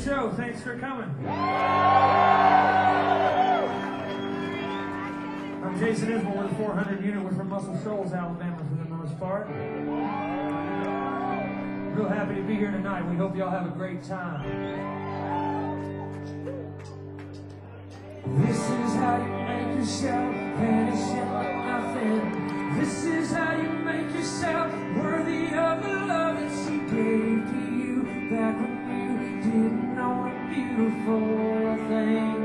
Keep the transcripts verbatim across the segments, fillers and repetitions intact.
show. Thanks for coming. I'm Jason Isbell with the four hundred unit. We're from Muscle Shoals, Alabama for the most part. Real happy to be here tonight. We hope y'all have a great time. This is how you make yourself vanish like nothing. This is how you make yourself worthy of the love that she gave to you back when you didn't know a beautiful thing.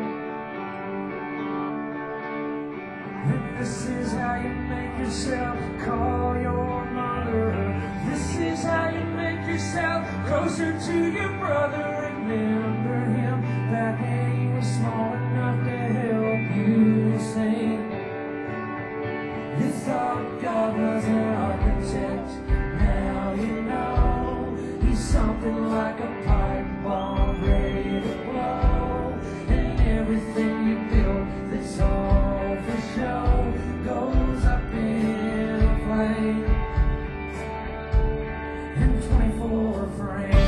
And this is how you make yourself call your mother. This is how you make yourself closer to your brother. Remember him back when he was small enough to help you sing. You thought God was an architect, now you know he's something like a pipe bomb ready to blow. And everything you build that's all for show goes up in a flame in twenty-four frames.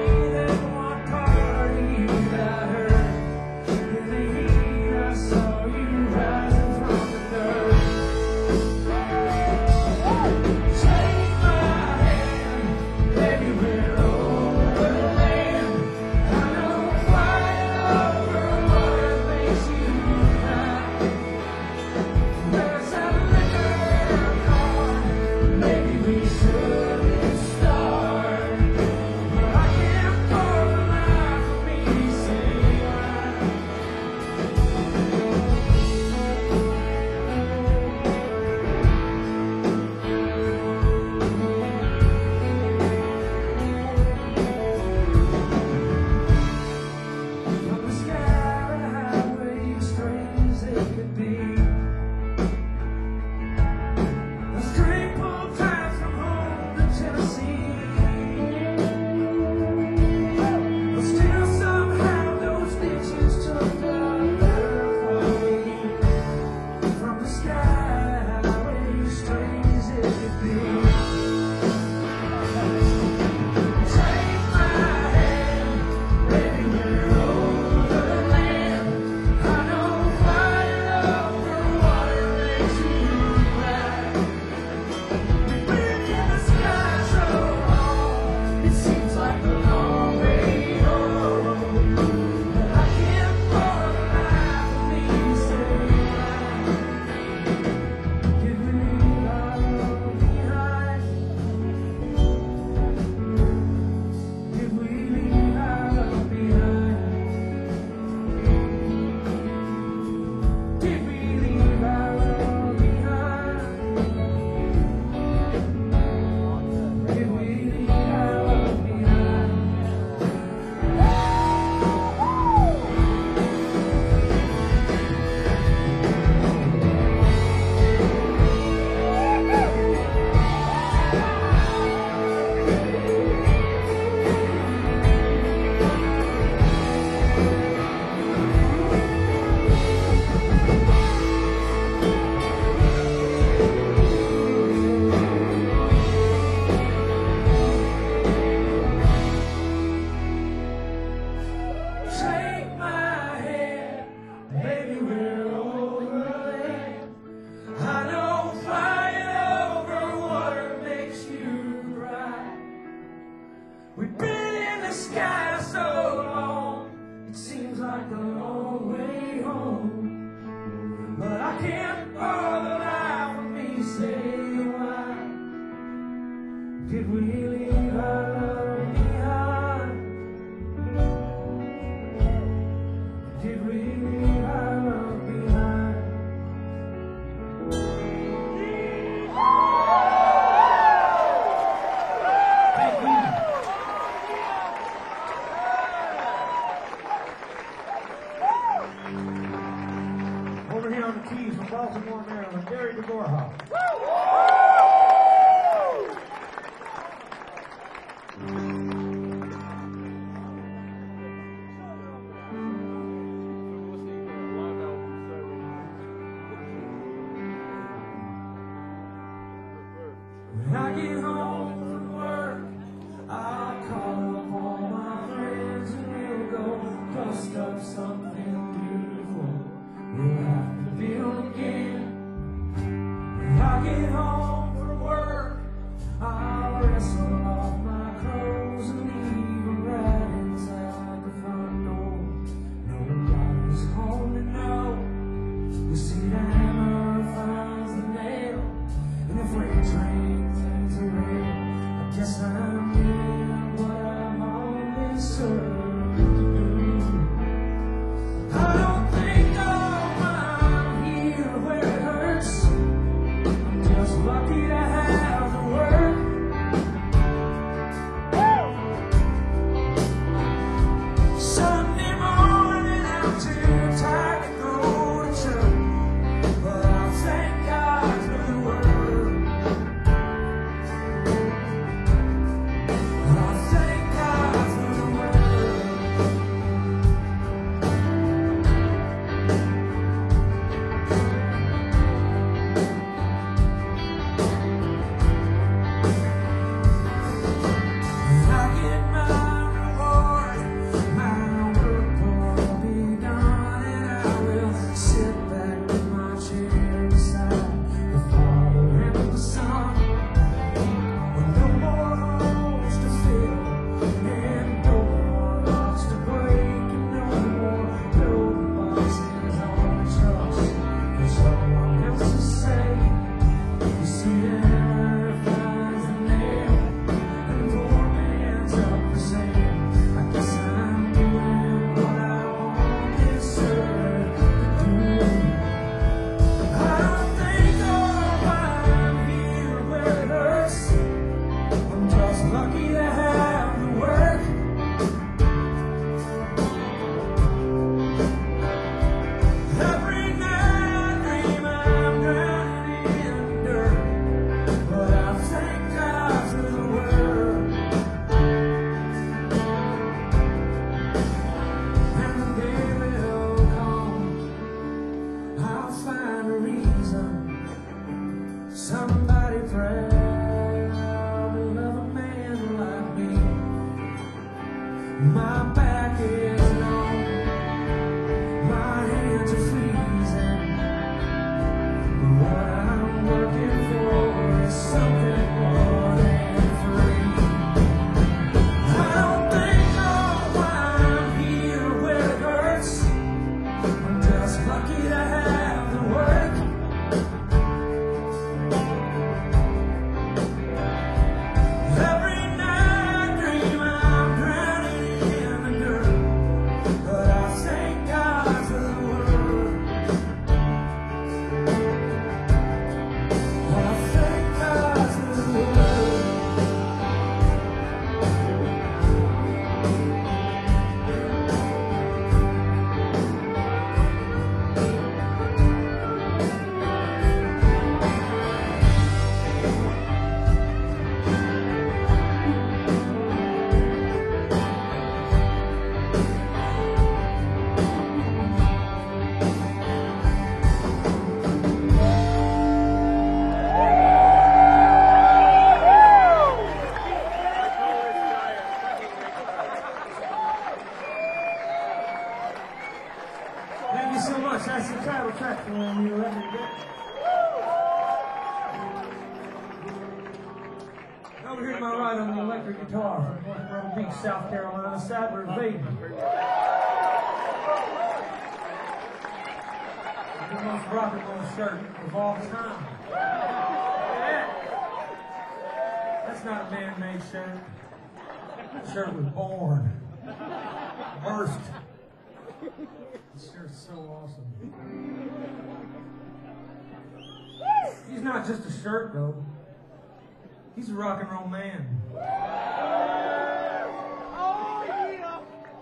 Saw We've been in the sky so long, it seems like a long way home. But I can't for the life of me say why did we leave our love behind? Did we leave our love behind? Thank you. Over here on the keys from Baltimore, Maryland, Gary DeGorha. When I get home from work, I'll call up all my friends and we'll go dust up something beautiful we'll have to build again. When I get home from work, I'll wrestle off my clothes and leave them right inside the front door. Nobody's home to know. We see the hammer finds the nail, and the freight train turns around. I guess I'm doing what I'm always served to do. I don't think oh, I'm here where it hurts. I'm just lucky to have the work. Sunday morning, I'm too tired to go to church, but I thank God for the word. I thank God for the word. When I get my reward, my work will be done, and I will sit back in my chair beside the Father and the Son. With no more holes to fill, and no more locks to break, and no more load boxes on the trucks. There's no one else to say. You see the hammer finds the nail, and the poor man's up for sale. I guess I'm doing what I always served to do. I don't think oh, I'm here where it hurts. I'm just lucky to have the work. Every night I dream I'm drowning in dirt, but I thank God for the word. And the day will come, I'll find a reason. Somebody proud to love a man like me. My back is long, my hands are freezing, but what I'm working for is something more than free. I don't think oh, I'm here where it hurts. I'm just lucky to have the work. Every night I dream I'm drowning in the dirt, but I thank God for the word. I thank God for the word. Thank you so much. That's the title track for when you let me get. Over here to my right on the electric guitar. North Myrtle Beach, South Carolina, Sadler Vaden. The most rock and roll shirt of all time. Yeah. That's not a man-made shirt. That shirt was born. Burst. This shirt's so awesome. He's not just a shirt, though. He's a rock and roll man. Oh, yeah.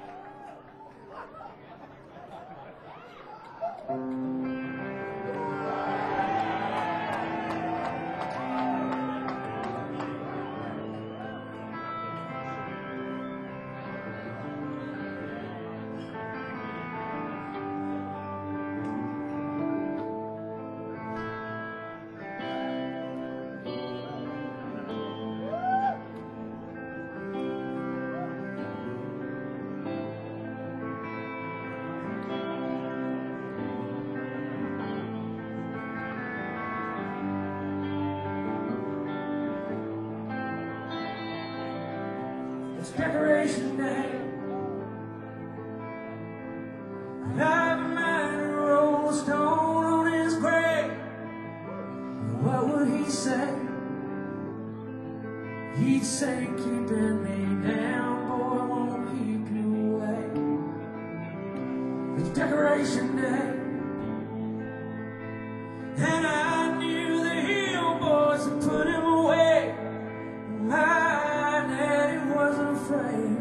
It's Decoration Day, and I've a man who rolled a stone on his grave. What would he say? He'd say, keeping me down, boy, won't keep you away. It's Decoration Day, and I knew the Hill Boys had put him away. My daddy wasn't afraid.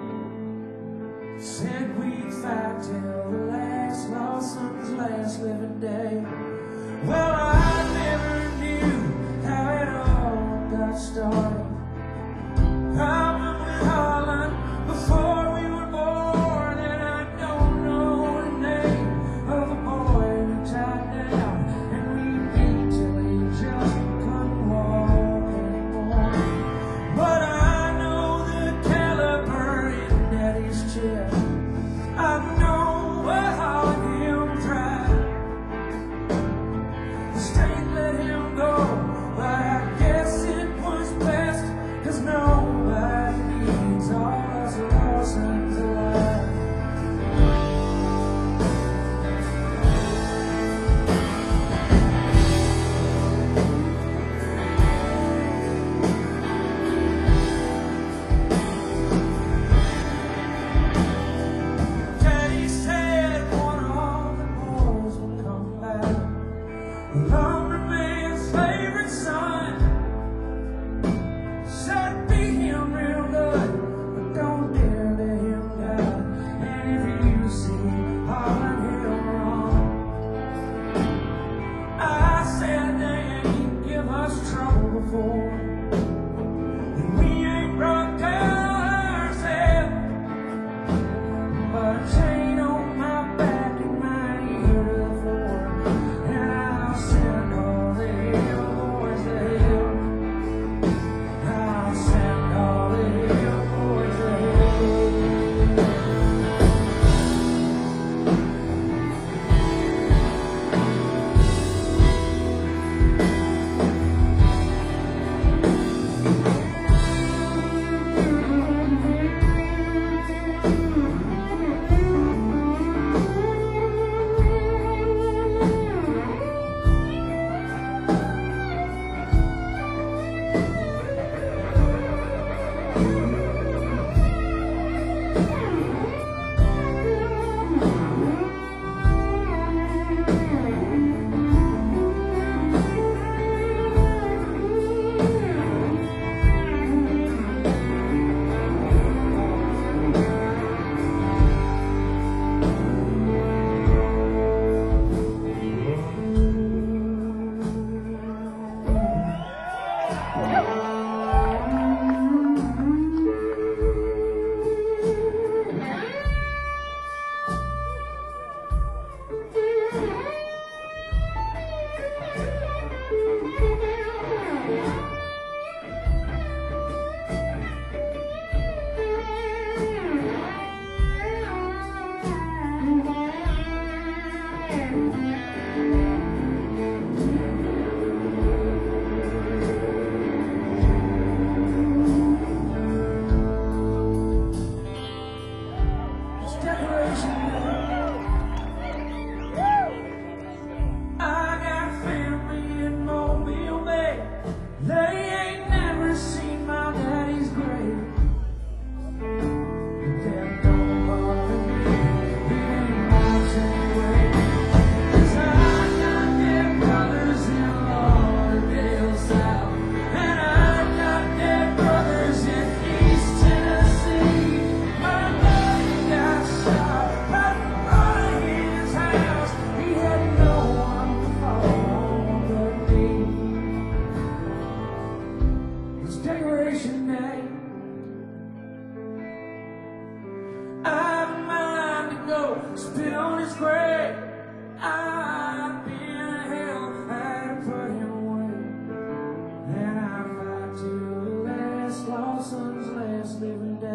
Said we'd fight till the last lost son's last living day. Well, I never knew how it all got started. Problem with Holland before we were born, and I don't know the name of the boy who tied down and we beat till he just couldn't walk anymore. But I know the caliber in Daddy's chest. I know how him tried. The state let him go, but I guess it was bad.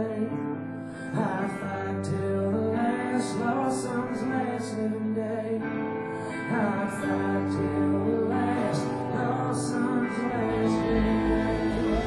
day. I'd fight till the last lost son's last living day. I'd fight till the last lost son's last living day.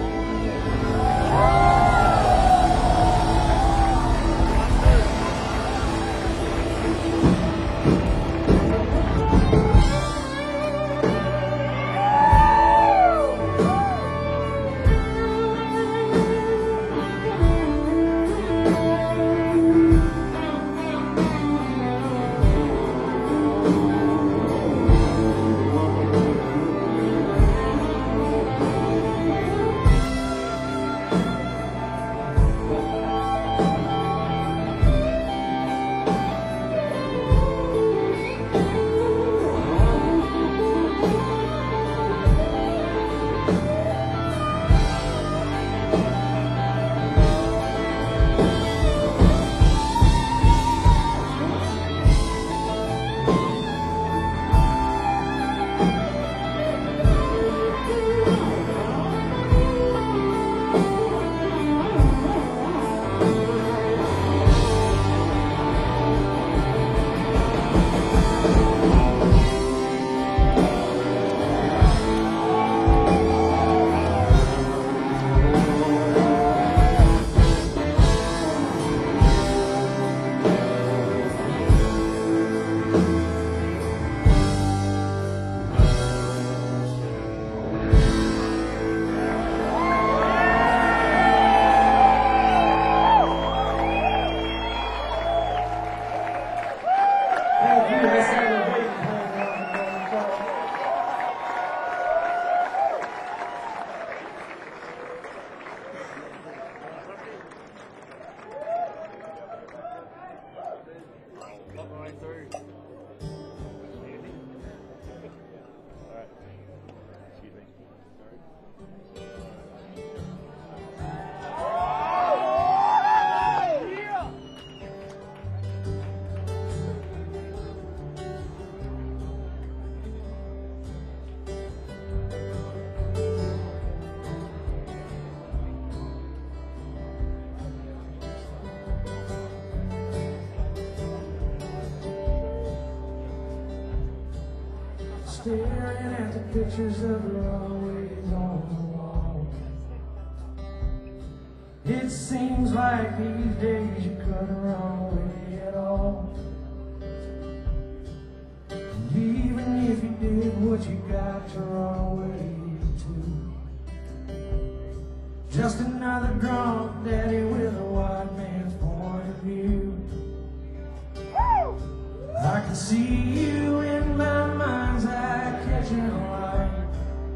Staring at the pictures of the runaways on the wall. It seems like these days you couldn't run away at all. And even if you did, what you got to run away to? Just another drunk daddy with a white man's point of view. I can see you in my mind's eye, catching a light.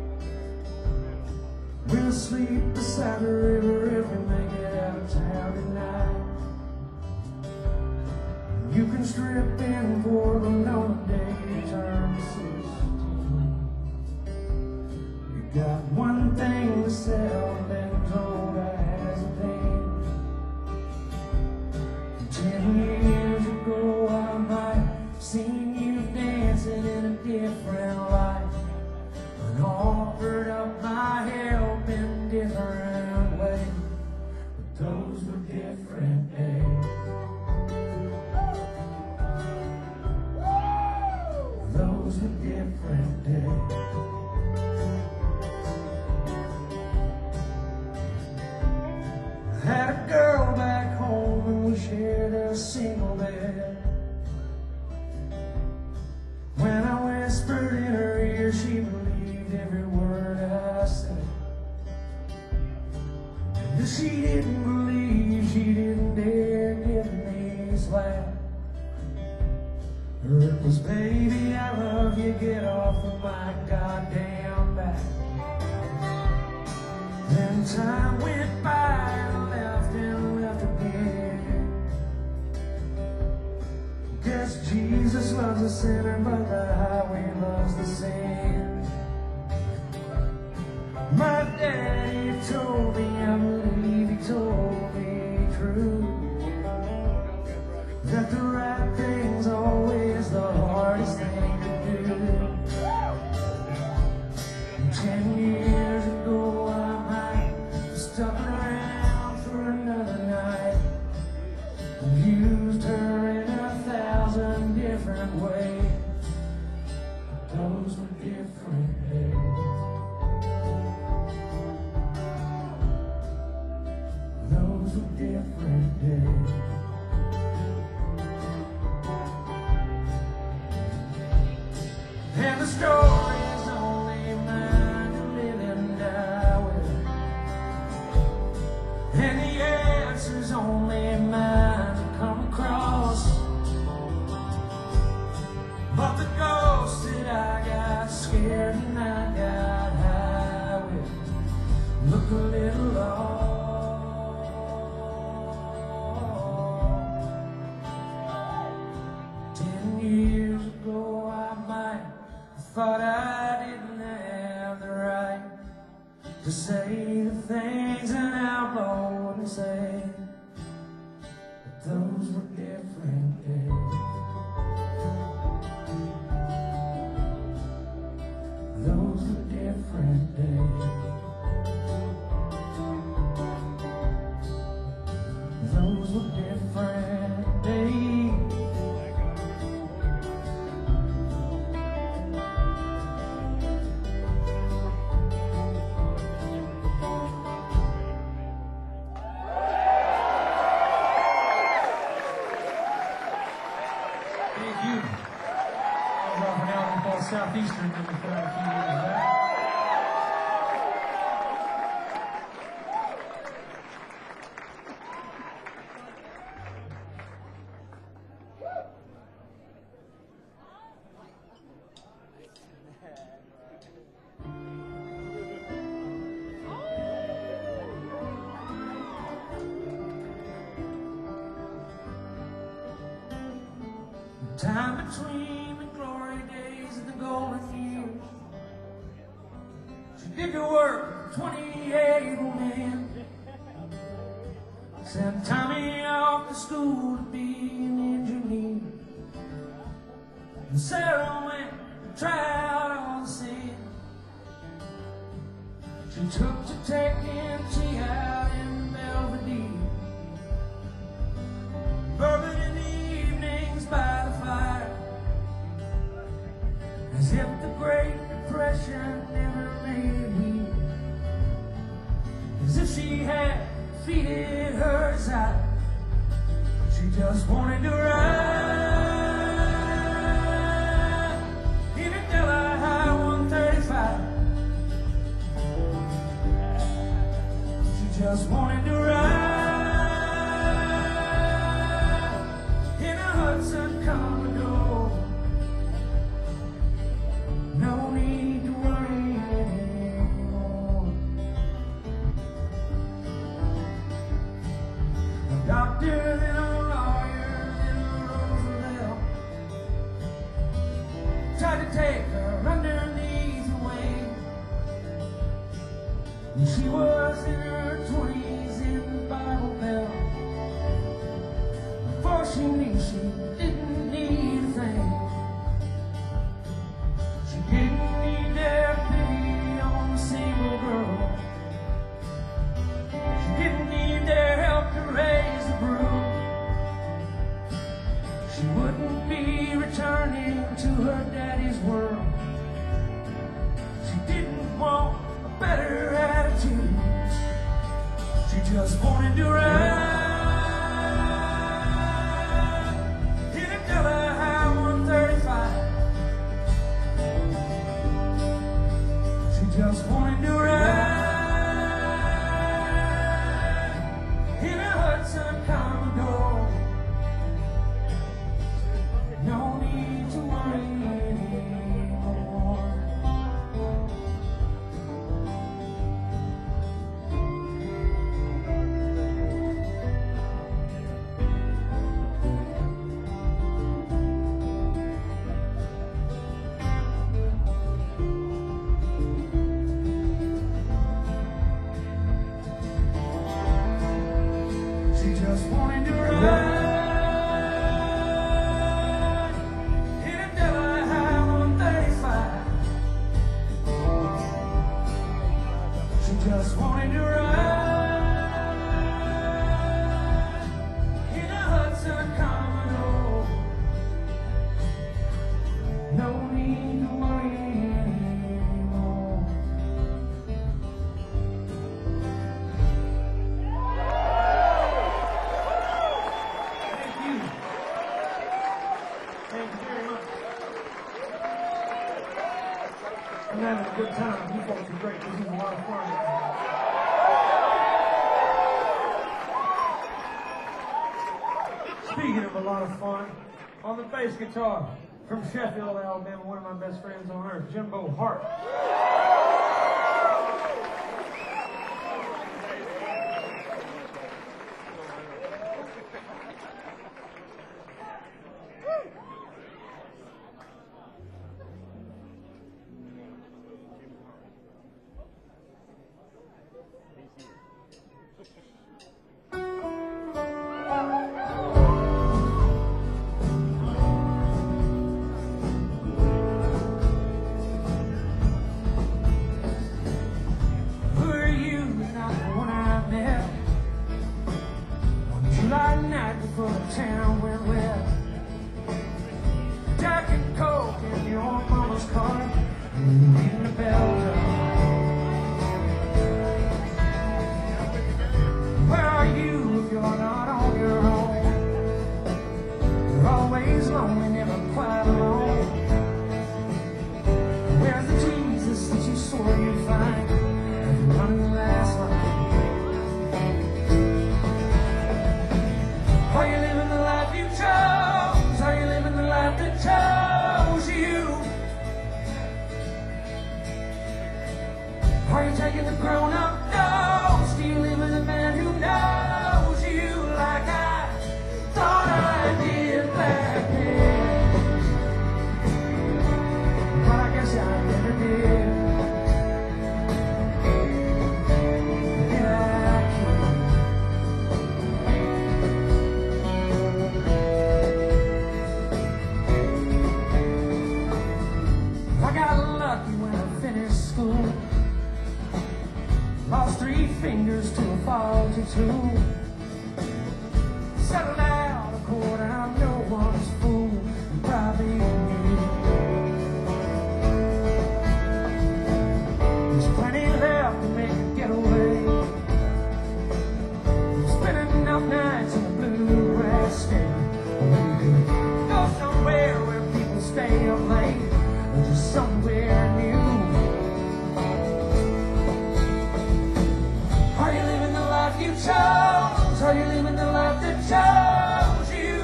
We'll sleep beside the river if we make it out of town tonight. You can strip in for the lonely day you turn sixteen. You got one thing to sell, been told I hesitate. Ten years ago I might seen you dancing in a different light, and offered up my help in different ways, but those were different days. Those were different days. I had a girl back home and we shared a single bed. When I whispered in her ear, she believed every word I said. And if she didn't believe, she didn't dare give me a slap. Or it was, baby, I love you, get off of my goddamn back. Then time went by and left and left again. Guess Jesus loves a sinner, but the highway loves the sand. My daddy told me, I believe he told me true, that the right thing's always the hardest thing to do. Ten years ago I might have stuck around for another night. answers only mine to come across. But the ghost that I got scared and I got high with look a little lost. Ten years ago I might have thought I didn't have the right to say the things an outlaw wouldn't say, but those were different days. Those were different days. Those were different days. Thank you. I'm off an album called Southeastern that we put out a few years back. Time between the glory days and the golden years, she did the work of twenty-eight able men. Sent Tommy off to school to be an engineer, and Sarah went to try out on the scene. She took to taking tea out in Belvedere, bourbon in the evenings by the fire, as if the Great Depression never made me, as if she had defeated her desire. She just wanted to ride in a Delhi one thirty-five. She just wanted to ride in a Hudson Commodore. No need to worry anymore. A doctor, then a lawyer, then a Roosevelt tried to take her underneath the wing. When she was in her twenties in the Bible Belt, before she knew she didn't need a thing. She didn't need their pity on a single girl. She didn't need their help to raise the brood. She wouldn't be returning to her daddy's world. She didn't want a better attitude. She just wanted to ride in a Delhi one thirty-five. She just wanted to ride in a Hudson Commodore. No need to worry anymore. She just wanted to ride in a Delhi one thirty-five. She just wanted to ride in a Hudson Commodore. No need to worry anymore. Thank you. Thank you very much. I'm having a good time. You folks are great. This is a lot of fun. Speaking of a lot of fun, on the bass guitar from Sheffield, Alabama, one of my best friends on earth, Jimbo Hart. For the town went wet, Jack and Coke in your mama's car, ringing the bell jar. Where are you if you're not on your own? You're always lonely, never quite alone. Where's the Jesus that you swore you'd find? Running the last line. Are you living the life you chose? Are you living the life that chose you? Are you taking the grown-up dose? Do you live with a man who knows you like I thought I did back then? But I guess I never did. Lost three fingers to a faulty tool. Settled out a court and I'm no one's fool, probably you. There's plenty left to make a getaway. Spending enough nights in the bluegrass state. Go somewhere where people stay up late, or just somewhere new. You chose, are you living the life that chose you?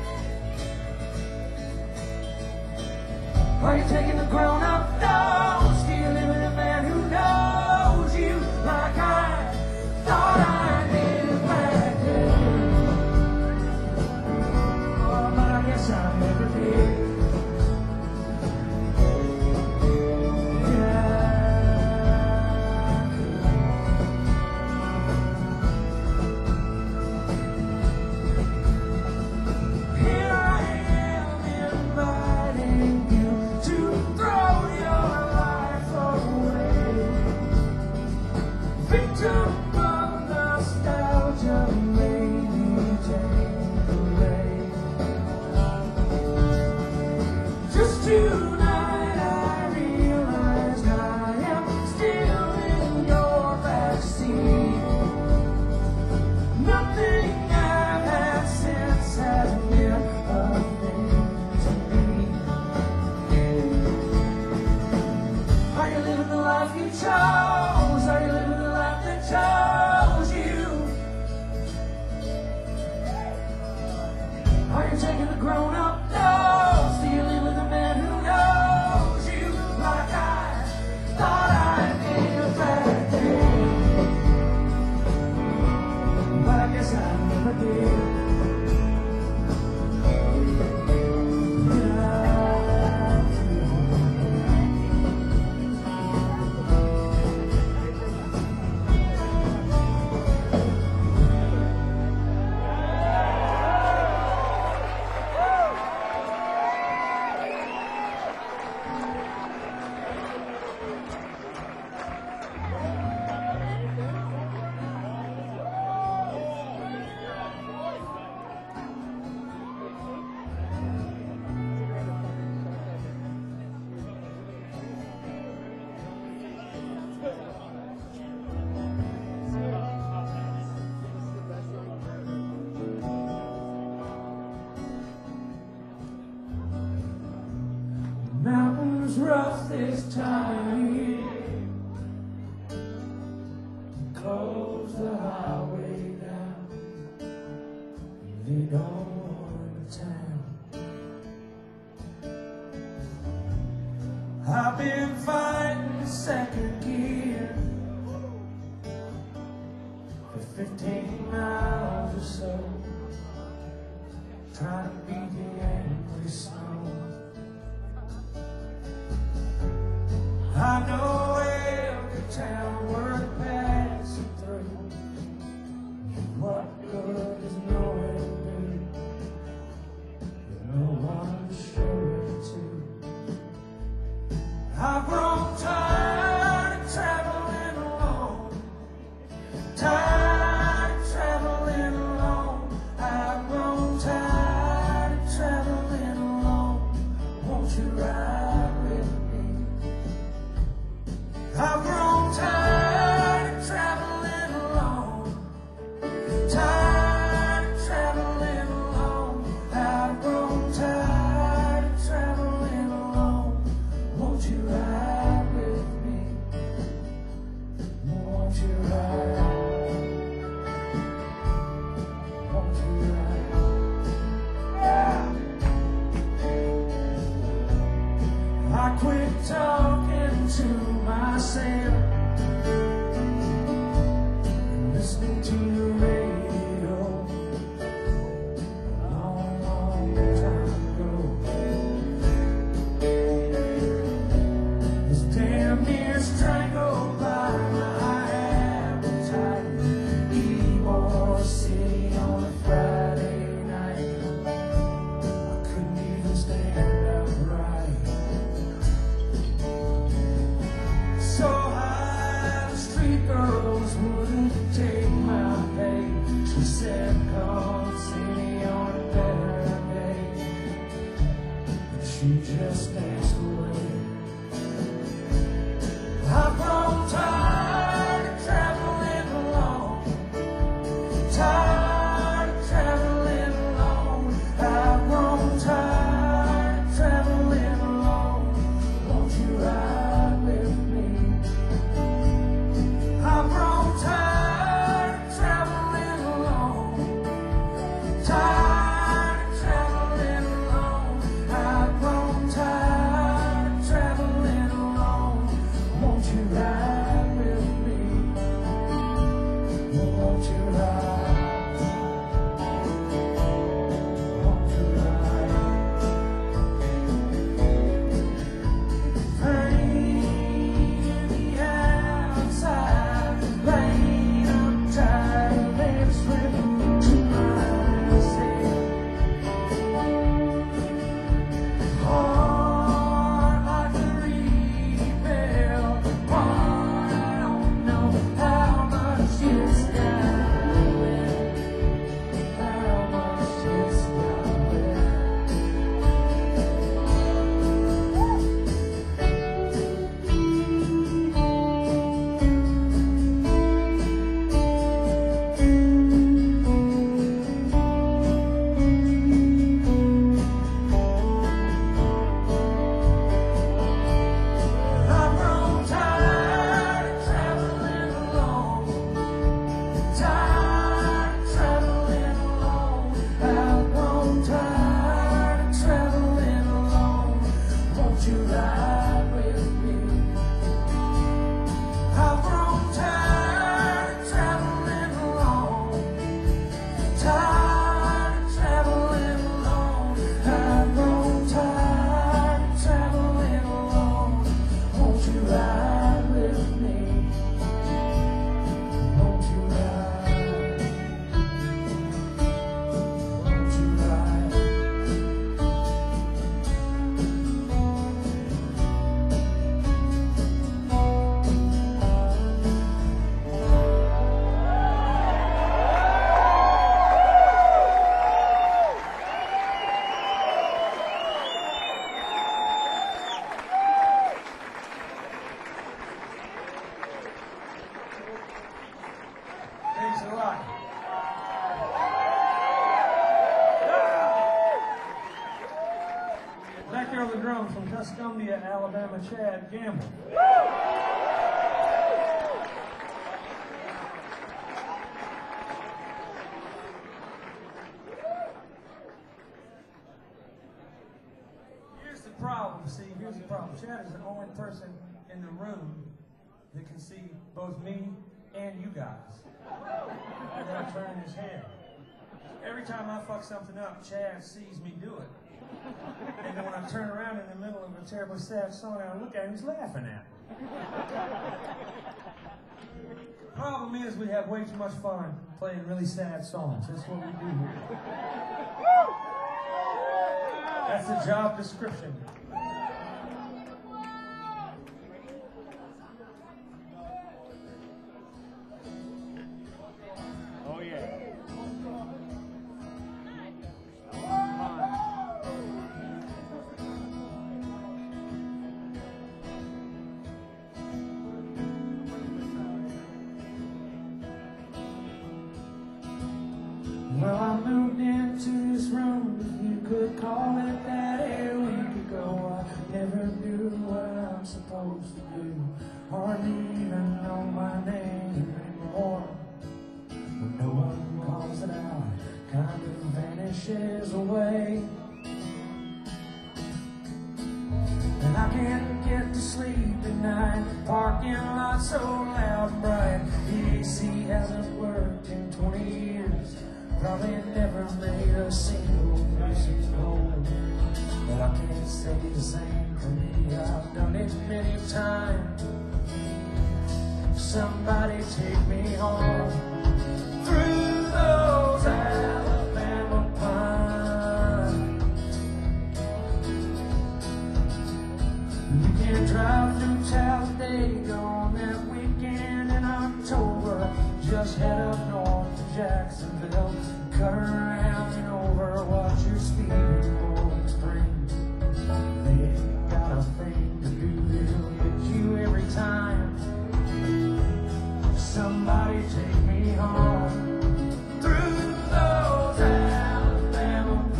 Are you taking the grown-up dose? Do you live with a man who knows you like I thought I did back then? Oh, but I guess I never did. Tonight I realized I am still in your backseat. Nothing I've had since has meant a thing to me. Are you living the life you chose? Are you living the life that chose you? Are you taking the grown-up dose? Do you live with a man who knows you like I thought I did back then? But I guess I never did. Mountains rough this time of year, close the highway down, they don't been fighting second gear for fifteen miles or so, trying to beat the angry snow. I know every town worth passing through. What good is knowing me? No one to show it to. I've grown tired of traveling alone, tired of traveling alone. I've grown tired of traveling alone. Won't you ride with me? I've grown tired of traveling alone, tired of traveling alone. I've grown tired of traveling alone. Won't you ride with me? Won't you ride? Won't you ride? Yeah. I quit talking to myself, listening to the radio a long, long time ago. Was damn near strangled by my appetite. Ybor City on a Friday night. I couldn't even stand upright. So high, the street girls wouldn't take my pay. She said, come city on a better day. But she just danced away. I've grown tired of traveling alone, tired of traveling alone. I've grown tired of traveling alone. Won't you ride with me? I've grown tired of traveling alone, tired of traveling alone. I've grown tired of traveling alone. Won't you ride with me? Won't you ride? Won't you ride? Rain outside, rain up tired, let it slip to myself. Heart like a reed bell, heart I don't know how much it's got left, how much it's got left. I've grown tired of traveling alone, tired of traveling alone. I've grown tired of traveling alone. Won't you ride with me? I've grown tired of traveling alone, tired of traveling alone. I've grown tired of traveling alone. Won't you ride with me? Won't you ride? Won't you ride? Thanks a lot. Back there on the drums from Tuscumbia, Alabama, Chad Gamble. Here's the problem. problem, see, here's the problem. Chad is the only person in the room that can see both me and you guys without turning his head. Every time I fuck something up, Chad sees me do it. And then when I turn around in the middle of a terribly sad song and I look at him, he's laughing at me. Problem is, we have way too much fun playing really sad songs. That's what we do here. That's the job description. Oh, yeah. Well, I moved into this room, if you could call it that, a week ago. I never do what I'm supposed to do, hardly even know my name anymore. When no one calls it out, it kind of vanishes away. And I can't get to sleep at night, parking lot so loud and bright. The A C hasn't worked in twenty years, probably never made a single person cold. But I can't say the same for me, I've done it many times. Somebody take me home through those Alabama pines. You can drive through Talladega on that weekend in October. Just head up north to Jacksonville, cut around and over, watch your speed in Rolling Springs. They ain't got a thing to do, they'll get you every time. Somebody take me home through those Alabama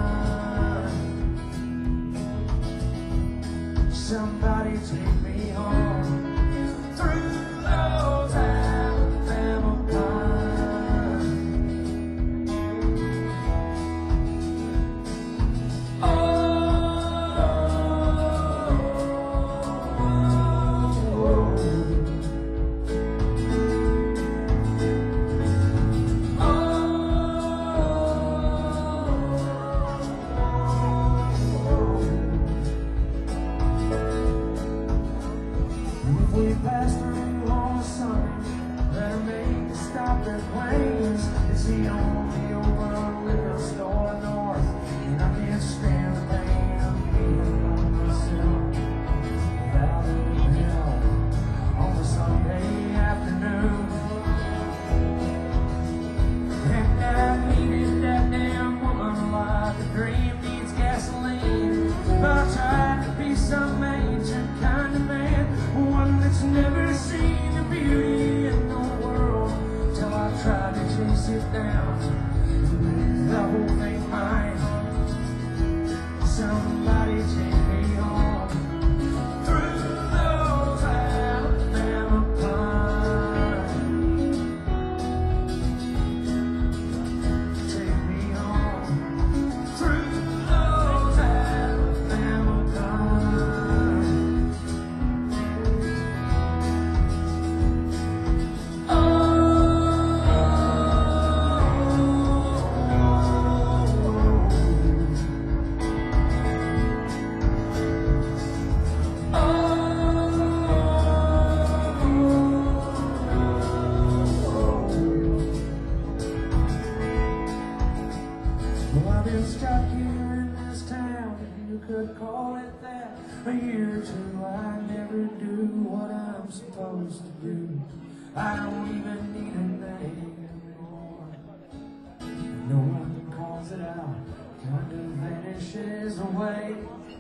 pines. Somebody take me home through those Alabama pines. Oh, if we pass through on a Sunday, better make a stop at Wayne's. It's the only open liquor store north, and I can't stand the pain of being on myself without any help on a Sunday afternoon. And I needed that damn woman like a dream needs gasoline. But I tried to be some ancient kind of man, one that's never seen the beauty in the world, till I tried to chase it down, the whole thing mine. Somebody take me home through those Alabama pines. Take me home through those Alabama pines. Well, I've been stuck here in this town, if you could call it that. A year or two, I never do what I'm supposed to do. I don't even need a name anymore. No one calls it out, kind of vanishes away.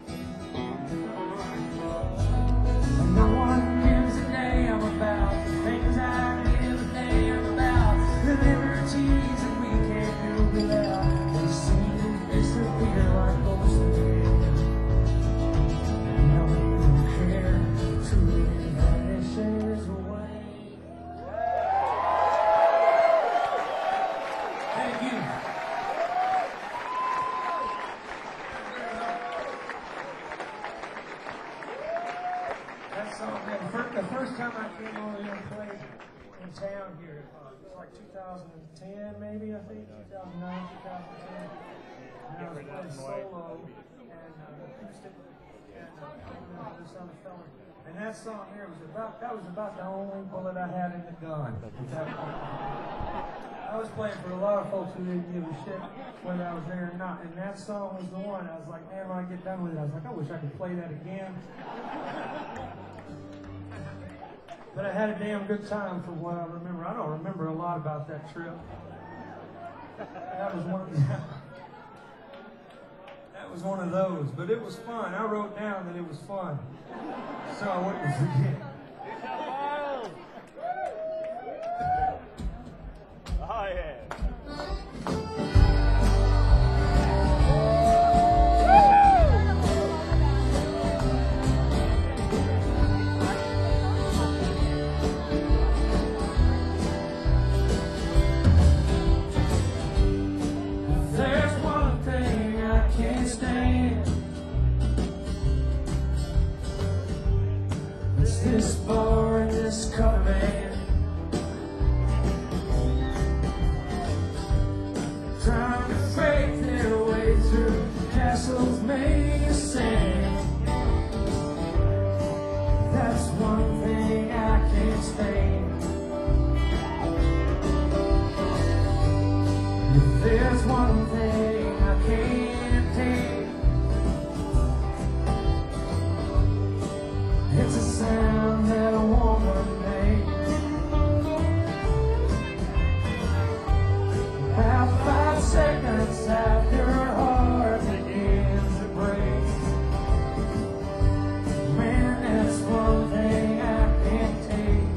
And no one gives a damn about the things I give a damn about, the liberties that we can't do without. They seem to disappear like ghosts of dead. No one don't care, truly vanishes away. Thank you. in town here. Uh, it was like two thousand ten, maybe, I think, two thousand nine, two thousand ten. And I was playing solo and uh, acoustic, and uh, this other fella. And that song here was about, that was about the only bullet I had in the gun. I was playing for a lot of folks who didn't give a shit whether I was there or not. And that song was the one. I was like, man, when I get done with it, I was like, I wish I could play that again. But I had a damn good time from what I remember. I don't remember a lot about that trip. That was one of the, that was one of those. But it was fun. I wrote down that it was fun, so I wouldn't forget. Oh yeah. There's one thing I can't stand. It's this bar and this cover band. Trying to break their way through castles made of sand. That's one thing I can't stand. If there's one thing I can't take, it's a sound that a woman makes. About five seconds after her heart begins to break. Man, that's one thing I can't take.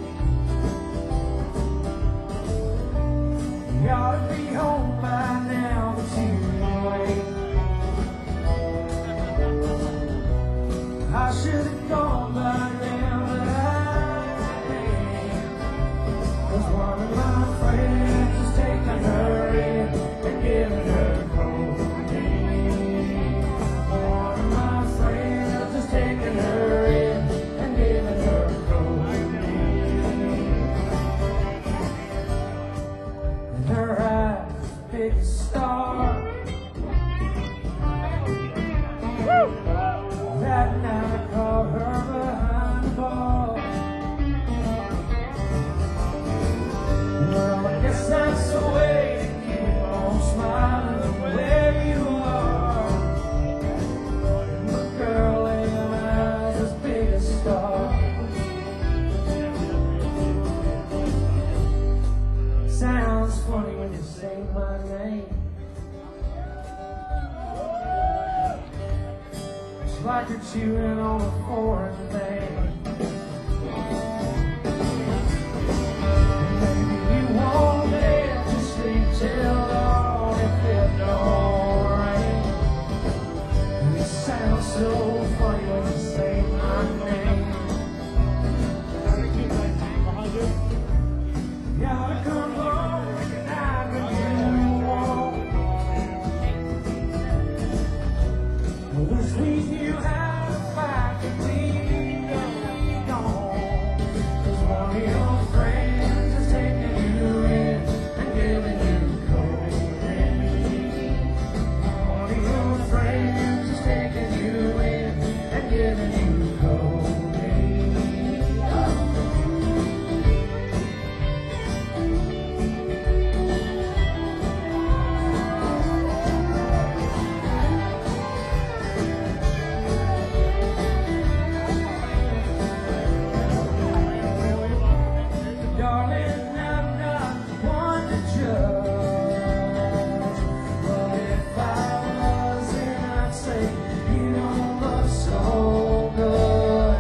You ought to be home by now, but you wait. I should have gone by now, but I ain't. 'Cause one of my friends is taking her in and giving her codeine. One of my friends is taking her in and giving her codeine. And her eyes, big as star. That night I caught her behind the bar. Well, I guess that's the way to keep on smiling where you are. But girl, them eyes as big as stars. Sounds funny when you say my name. It's like you're chewing on a foreign thing. Maybe you won't get to sleep till dawn if it don't rain. And it sounds so funny when you say my name. You ought to come home tonight when you want. I wish we knew how to fight to be gone. 'Cause one of your friends is taking you in and giving you codeine. One of your friends is taking you in and giving you codeine. Darling, I'm not one to judge. But if I was, then I'd say you don't look so good.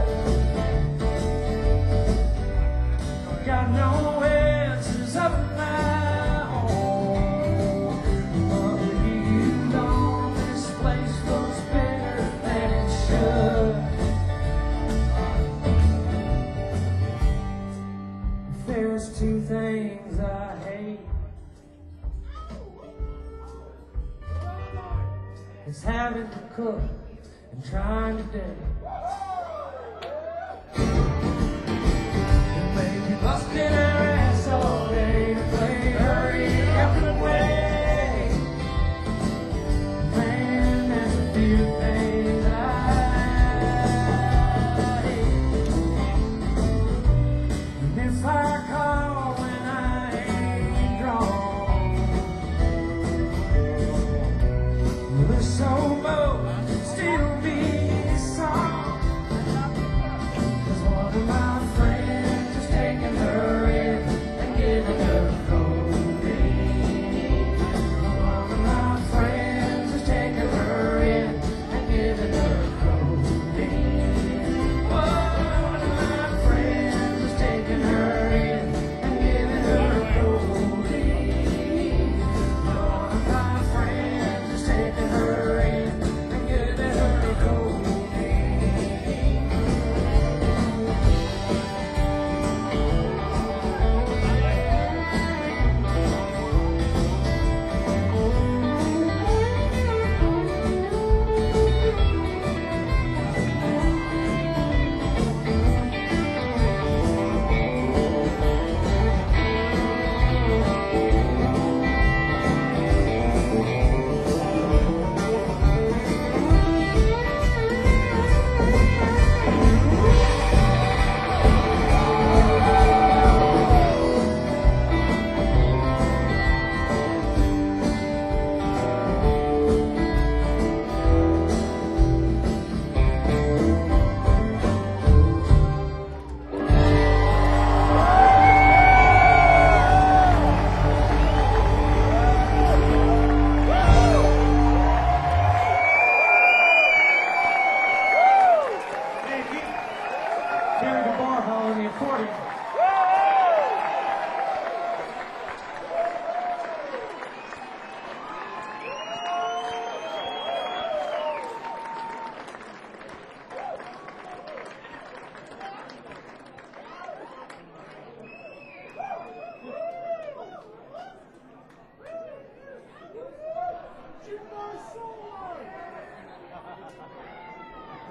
Got no answers of my own. But with you gone, this place looks better than it should. There's two things I hate. It's having to cook and trying to date. And maybe busting out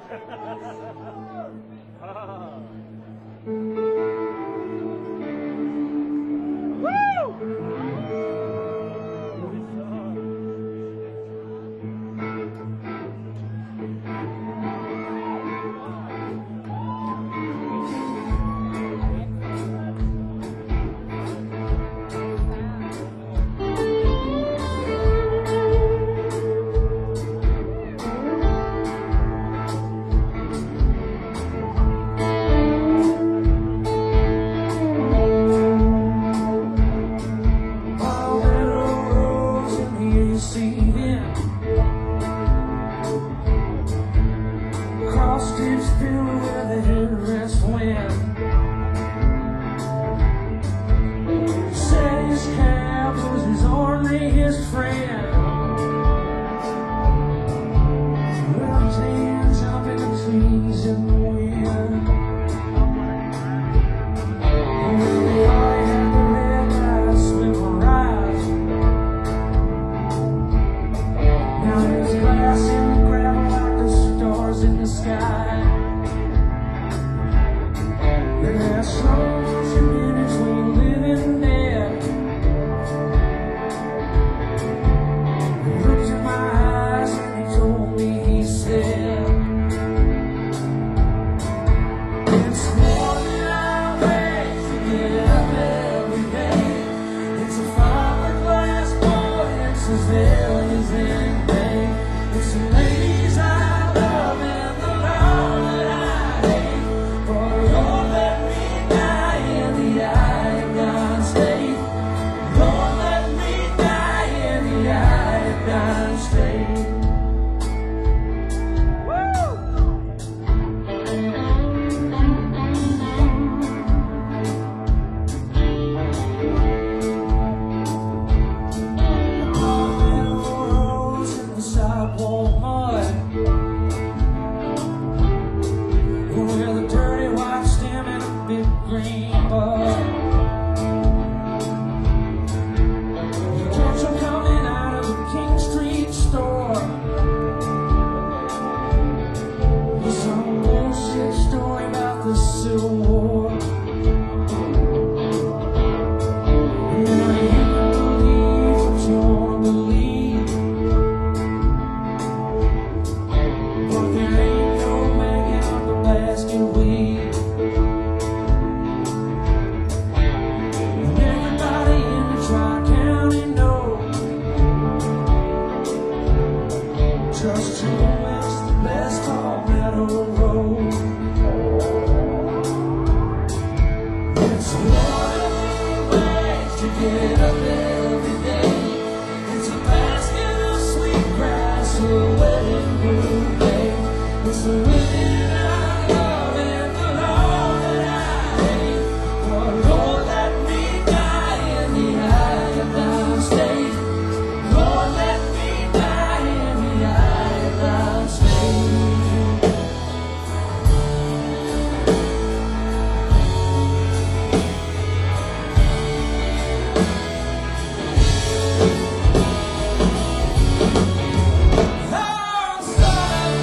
Oh, son of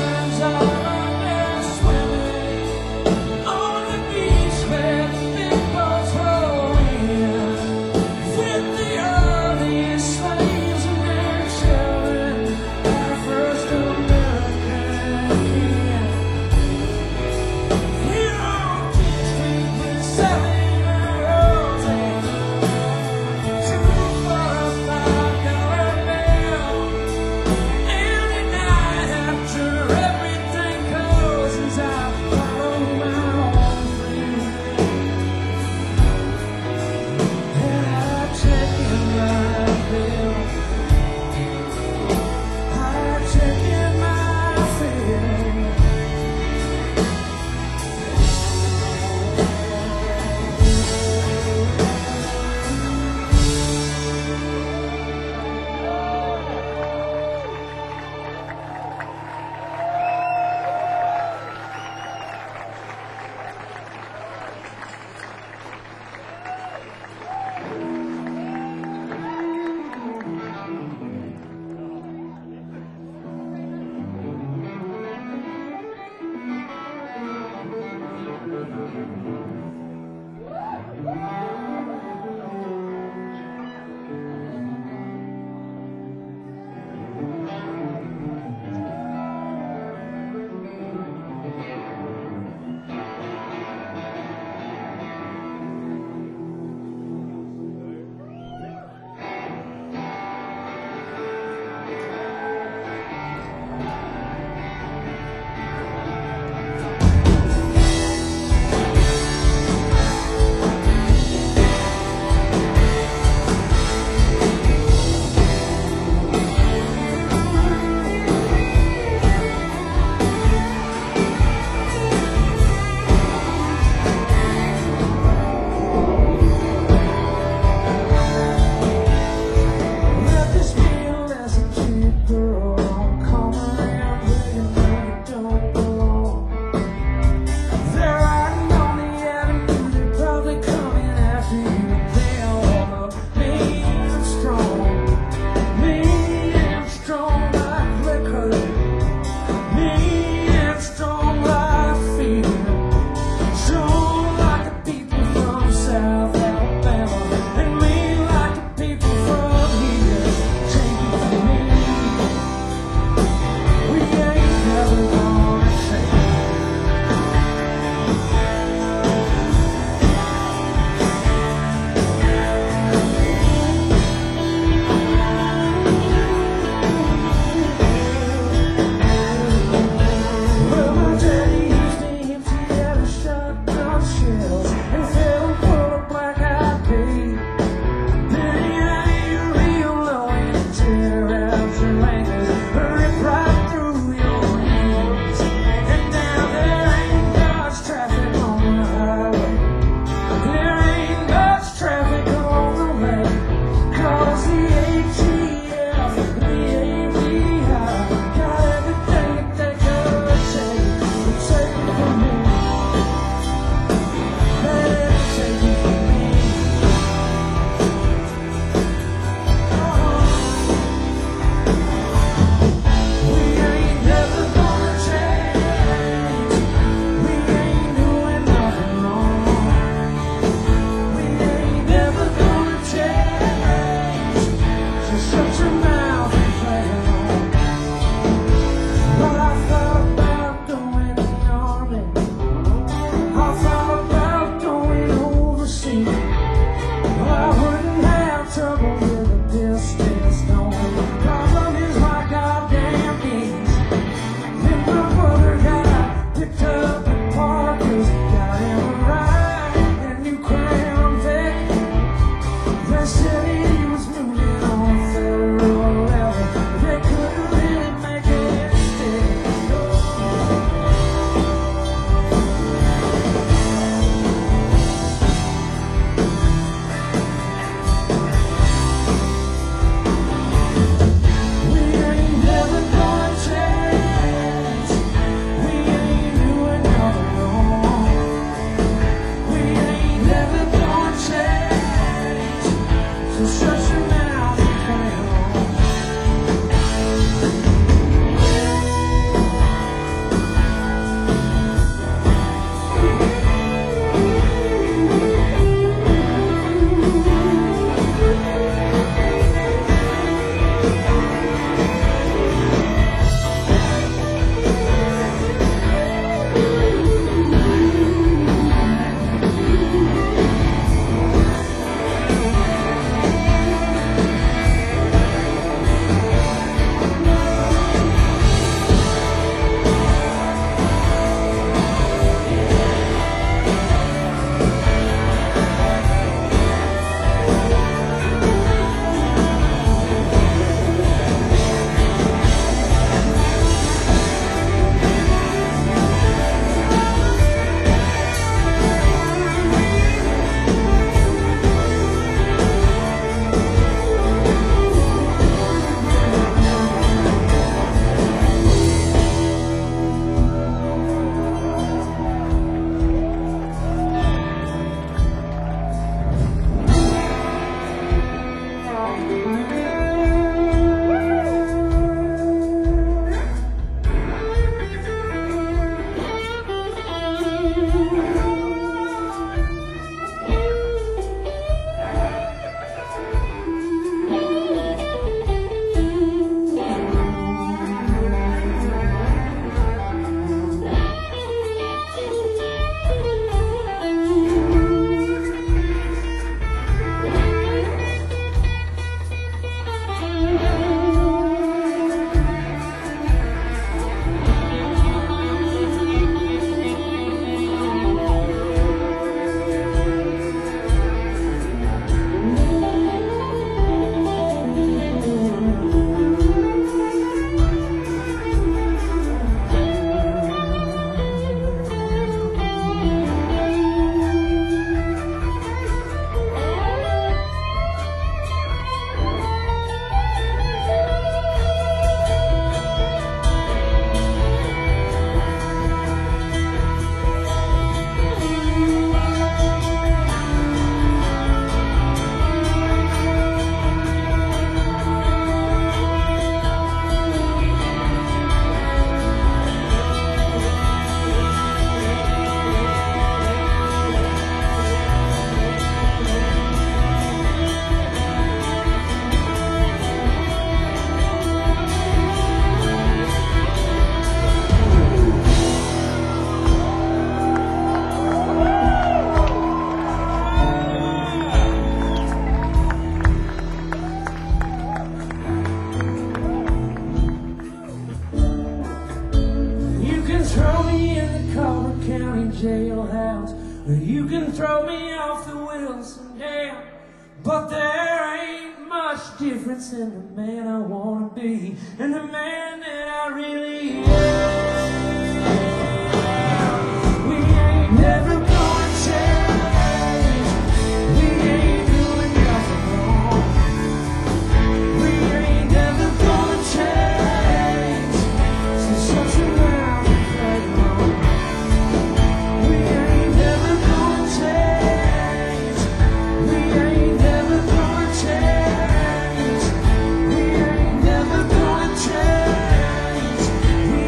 You can throw me off the Wilson Dam, but there ain't much difference in the man I wanna be and the man that I really am. We ain't never gonna change. We ain't doing nothing wrong. We ain't never gonna change. So shut your mouth and play along. We ain't never gonna change. We ain't never gonna change. We ain't never gonna change. We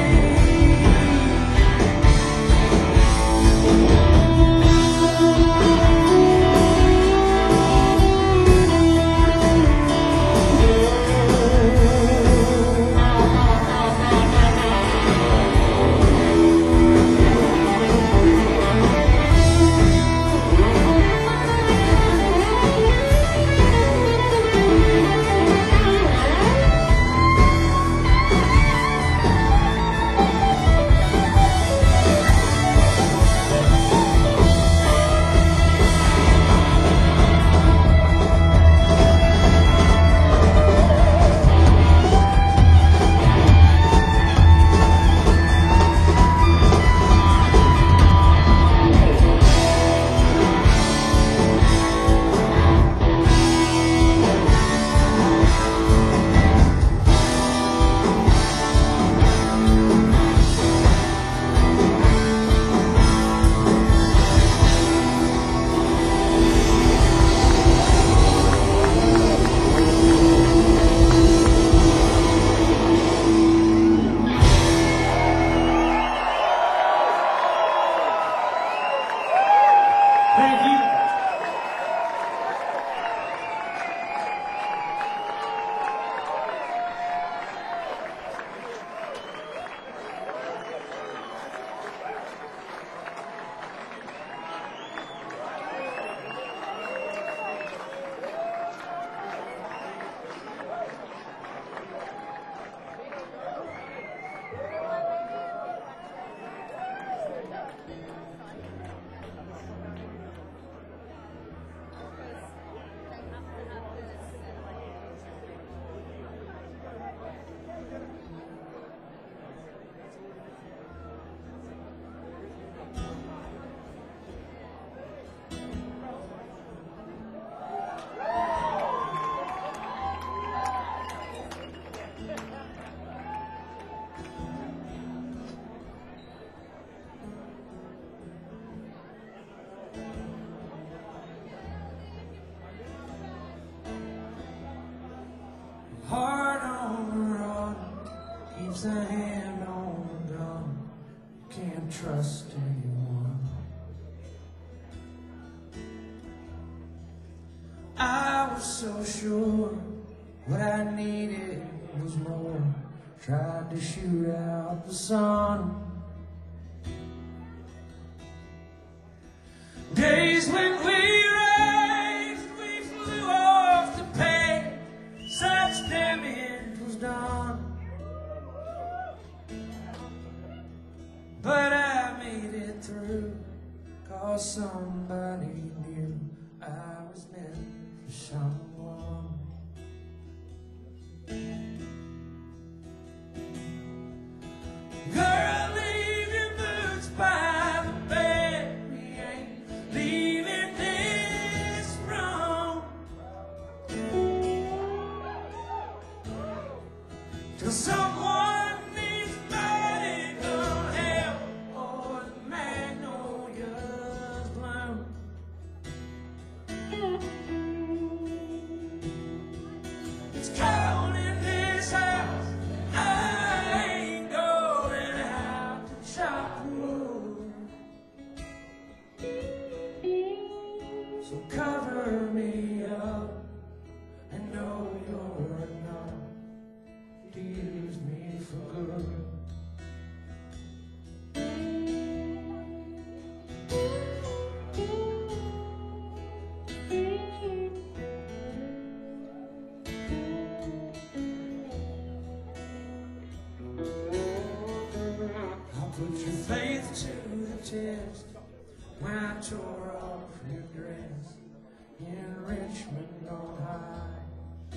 Thank you. Heart on the run, keeps a hand on the gun. Can't trust anyone. I was so sure what I needed was more. Tried to shoot out the sun. Days when we raced, we flew off the page. Such damage was done, but I made it through, 'cause somebody knew I was meant for someone. Girl, leave your boots by the bed. We ain't leaving this room till someone needs medical help or the magnolias bloom. It's cold in this house. I ain't going out to chop wood. So cover me up and know you're enough to use me for good. I'll put your faith to the test. when I tore off your dress in Richmond on high.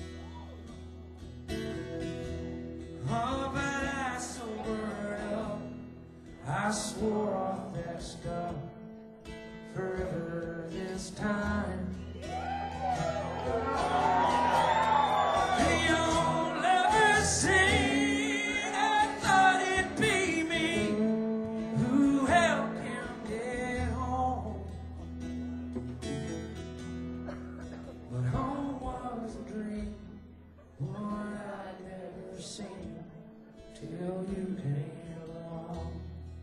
Oh, but I sobered up, I swore off that stuff forever this time. You'll never sing, I thought it'd be me who helped him get home. But home was a dream, one I'd never seen till you came along.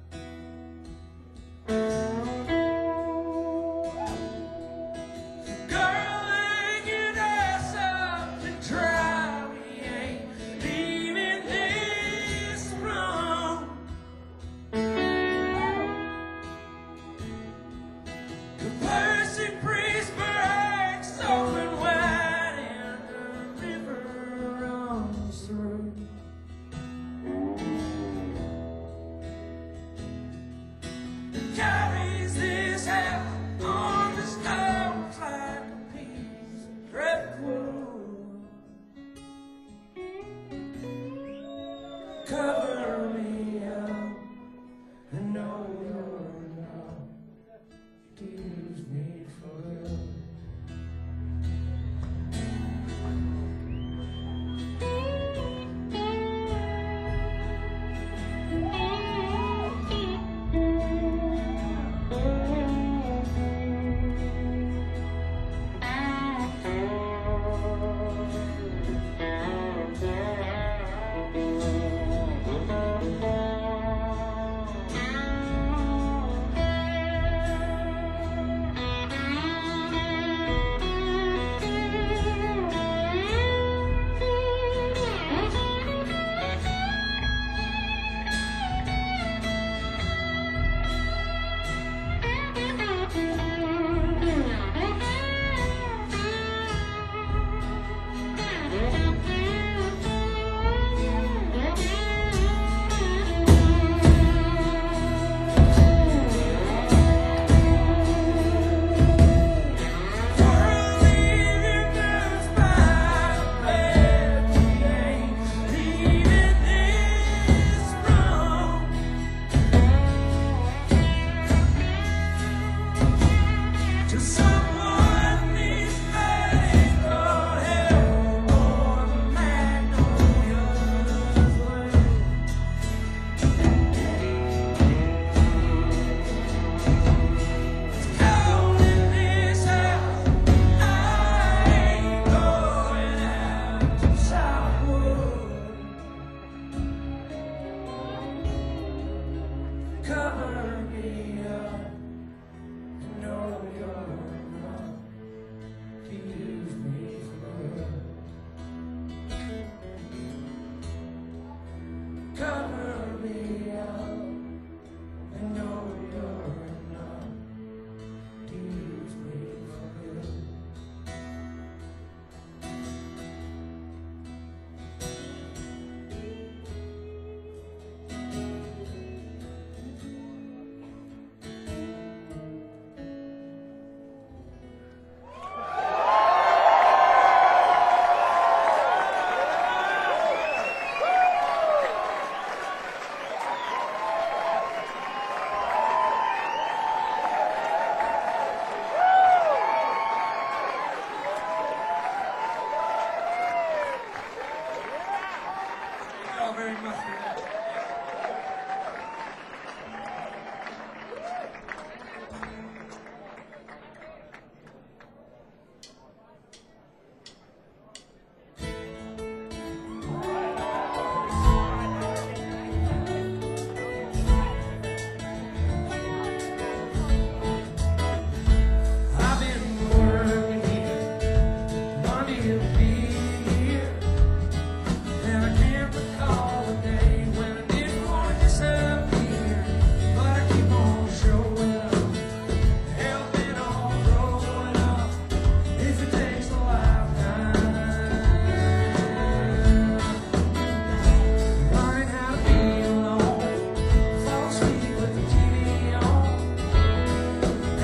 Carries this hell on the stones like a piece of driftwood. Cover me up and know you're enough to use me for good. Cover me up and know you're enough to use me for good. Cover me up and know you're enough to use me for good. Thank you all very much for that. I've been working here, money to be here, and I can't recall a day when I didn't want to disappear, but I keep on showing up, helping on growing up, if it takes a lifetime. Learning how to be alone, fall asleep with the T V on,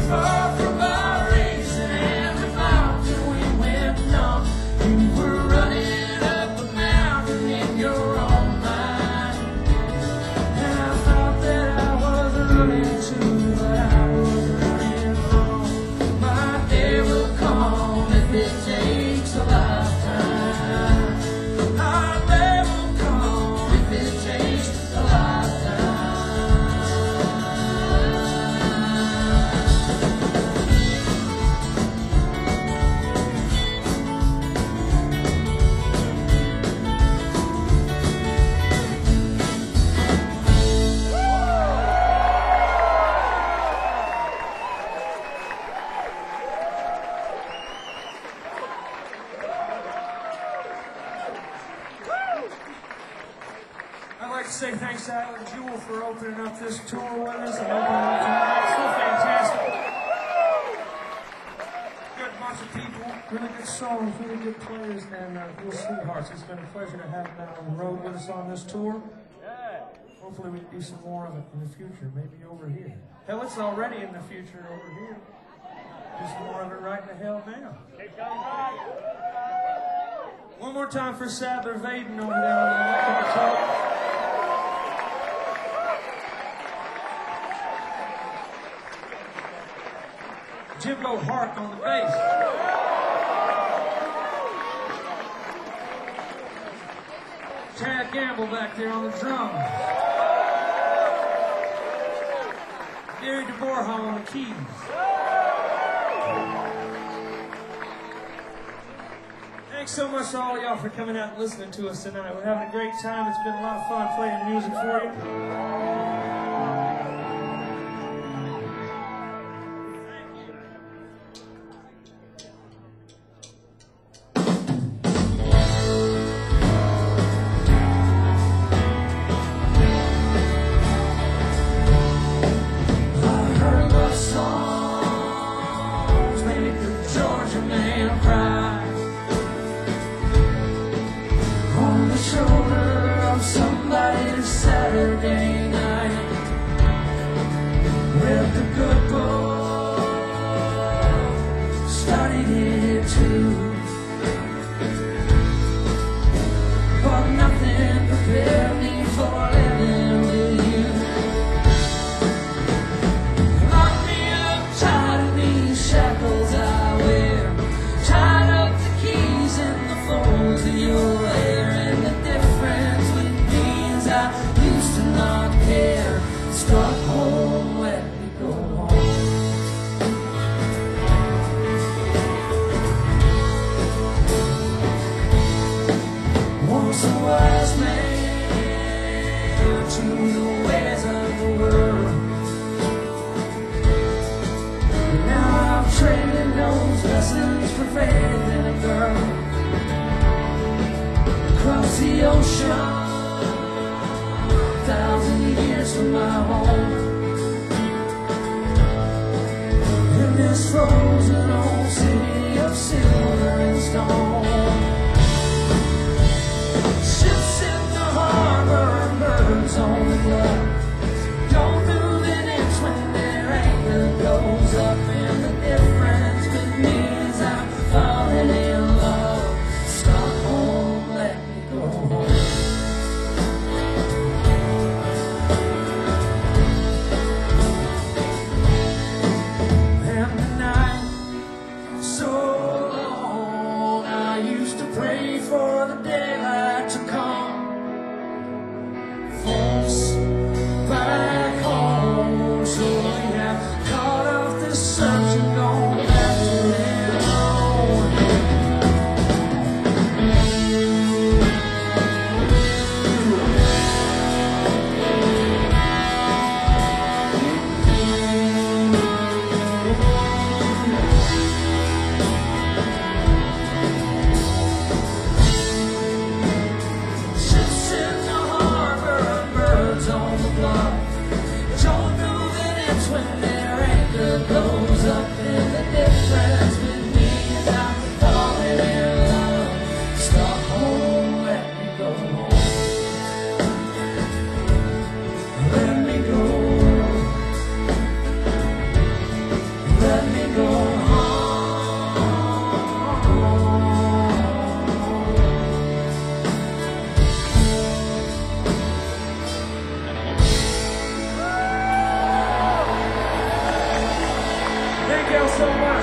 far from our racing and we fought till we went numb. You were running up a mountain in your own mind, and I thought that I was running too, but I was running wrong. My day will come if it takes a lifetime. My day will come if it takes a lifetime. I'd like to say thanks to Alan Jewell for opening up this tour with us and opening up tonight. It's so fantastic. Good bunch of people, really good songs, really good players, and uh, real sweethearts. It's been a pleasure to have them out on the road with us on this tour. Hopefully we can do some more of it in the future, maybe over here. Hell, it's already in the future over here. Do some more of it right in the hell now. One more time for Sadler Vaden over there on the left of the top. Jimbo Hart on the bass. Chad Gamble back there on the drums. Gary DeBorha on the keys. Thanks so much to all of y'all for coming out and listening to us tonight. We're having a great time. It's been a lot of fun playing music for you.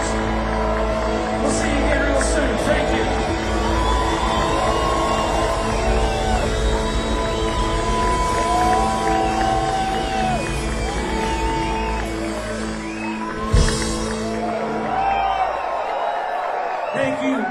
church. We'll see you again real soon. Thank you. Thank you.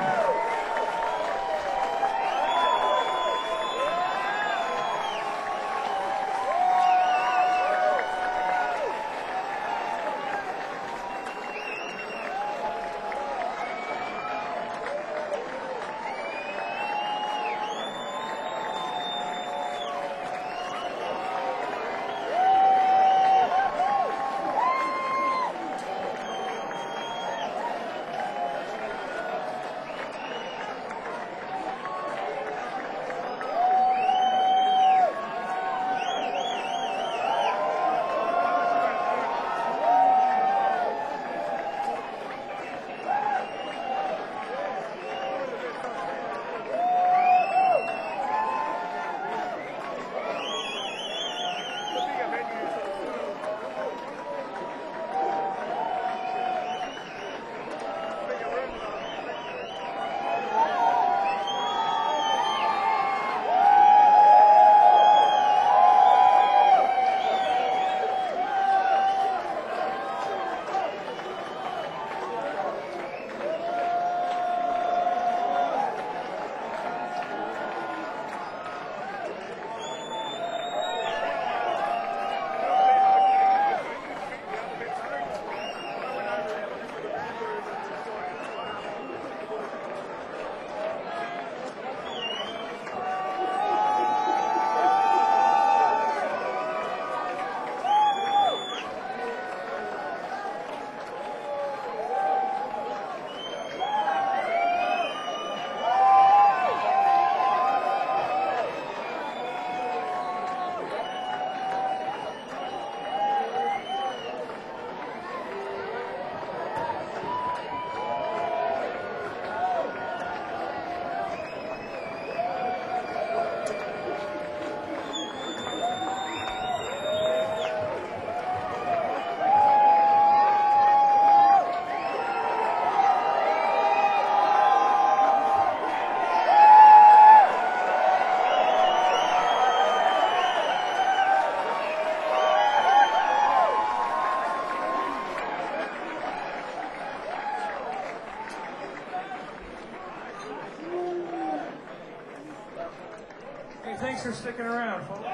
Hey, thanks for sticking around, folks.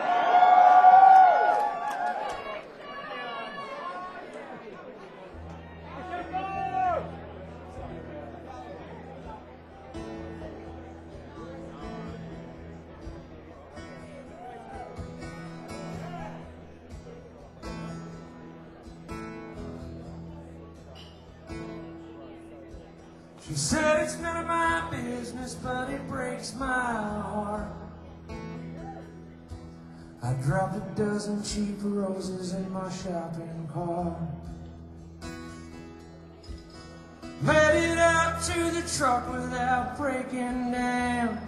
She said it's none of my business, but it breaks my heart. I dropped a dozen cheap roses in my shopping cart. Made it up to the truck without breaking down.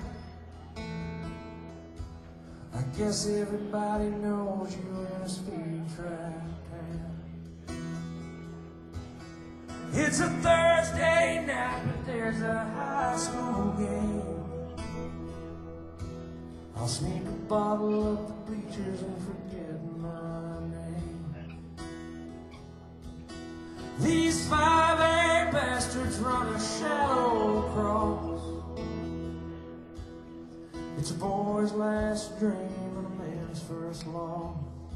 I guess everybody knows you're in a speed trap town. It's a Thursday night, but there's a high school game. I'll sneak a bottle up the bleachers and forget my name. These five A bastards run a shallow cross. It's a boy's last dream and a man's first loss.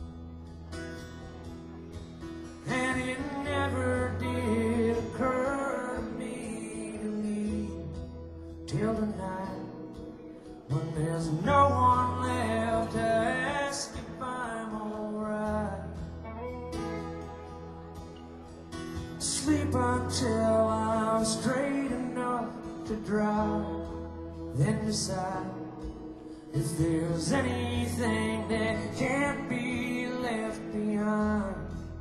And it never did occur to me to leave till tonight, when there's no one left to ask if I'm alright. Sleep until I'm straight enough to drive, then decide if there's anything that can't be left behind.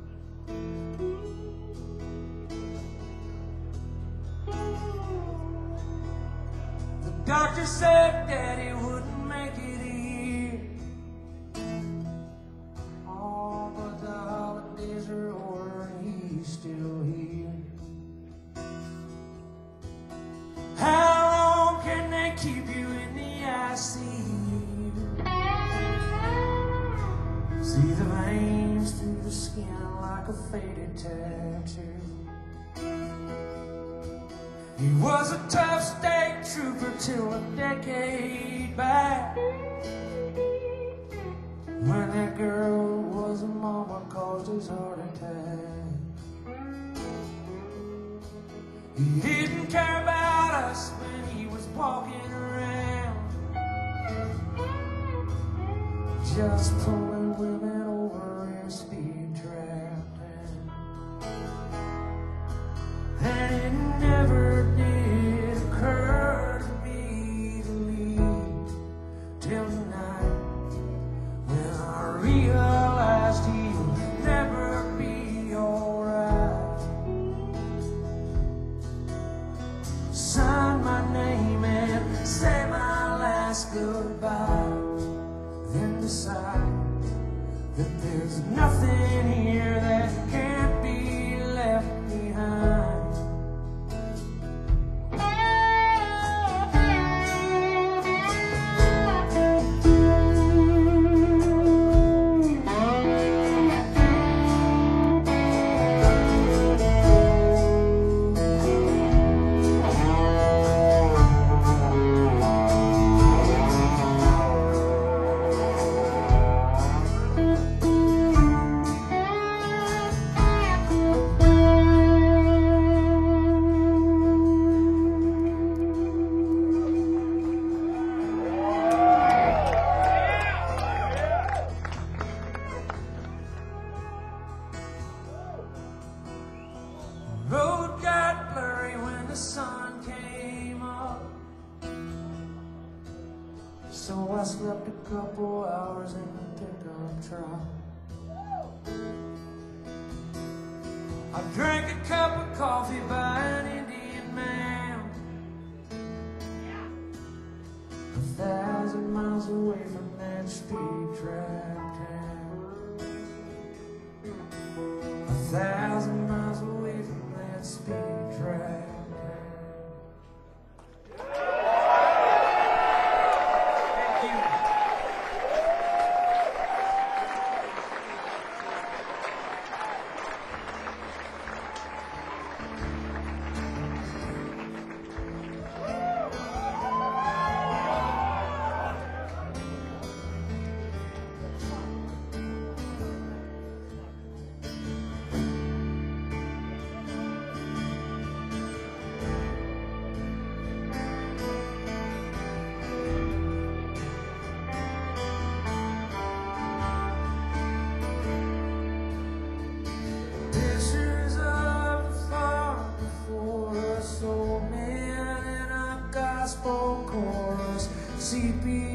The doctor said Daddy wouldn't make it here. Oh, but the holidays are over and he's still here. faded tattoo. He was a tough state trooper till a decade back, when that girl was a mama caused his heart attack. He didn't care about us when he was walking around, just pulling women over in a speed trap. And it never did occur to me to leave till tonight, when I realized he'll never be alright. Sign my name and say my last goodbye, then decide that there's nothing here that can't be left behind. Road got blurry when the sun came up, so I slept a couple hours in the pickup truck. I drank a cup of coffee by an Indian man, a thousand miles away from that speed trap town. A thousand miles away from that speed trap. Gospel chorus, C P